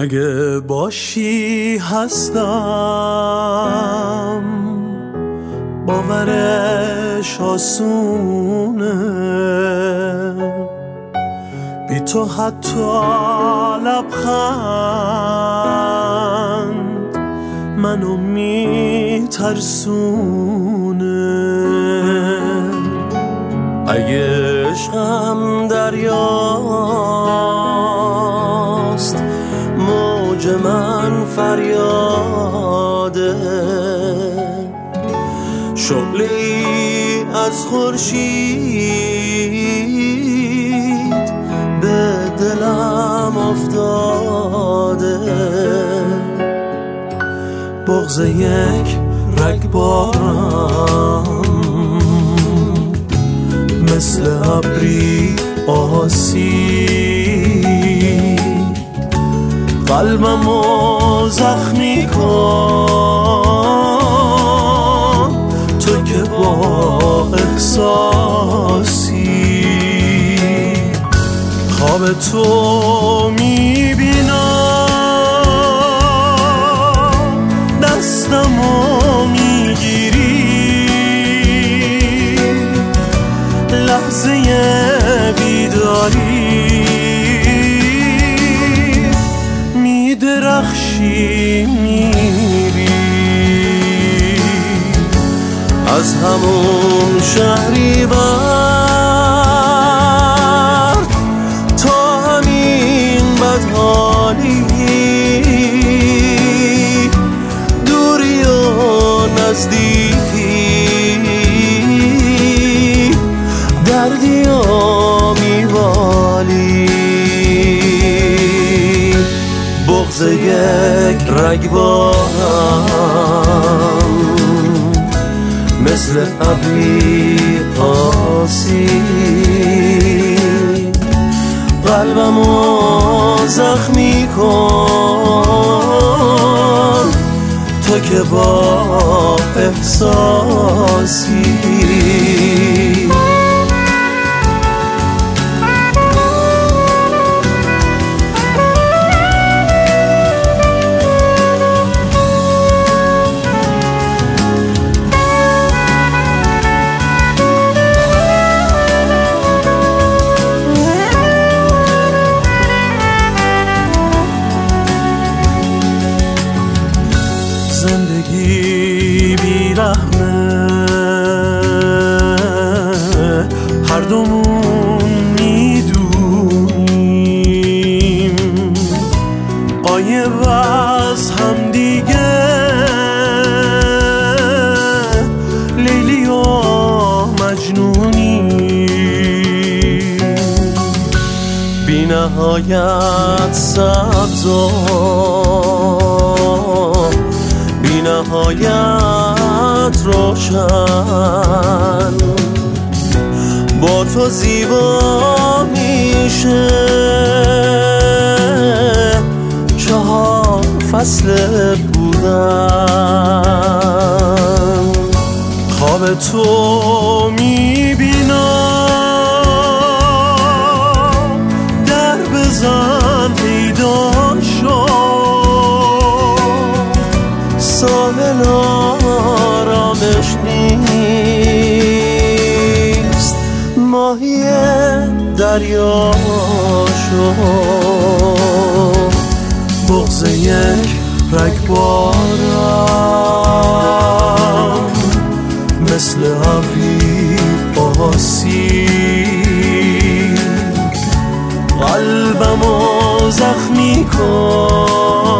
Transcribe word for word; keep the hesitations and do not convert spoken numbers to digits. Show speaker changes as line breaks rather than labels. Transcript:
اگه باشی هستم، باورش آسونه، بی تو حتی لبخند منو میترسونه. اگه عشقم دریاست، موج من فریاده، شعله‌ای از خورشید به دلم افتاده. بغض یک رگبارم مثل ابری آسید، قلبمو زخمی کن تو که با احساسی. خواب تو میبینم، دستمو میگیری، لحظه بیداری میدرخشی، میری از همون شهریور تا همین بدحالی، دوری و نزدیکی، دردی و میوالی. بغض یک رگبارم مثل ابری آسید، قلبمو زخمی کن تو که با احساسی. زندگی بی رحمه، هر دومون میدونیم، غایب از هم دیگه، لیلی و مجنونیم، بی نهایت سبز و بی نهایت روشن، با تو زیبا میشه چهار فصل بودن. خواب تو میبینم، در بزن پیدا شو، ساحل آرامش نیست، ماهی دریا شو. بغض یک رگبارم مثل ابری آسید، قلبمو زخمی کن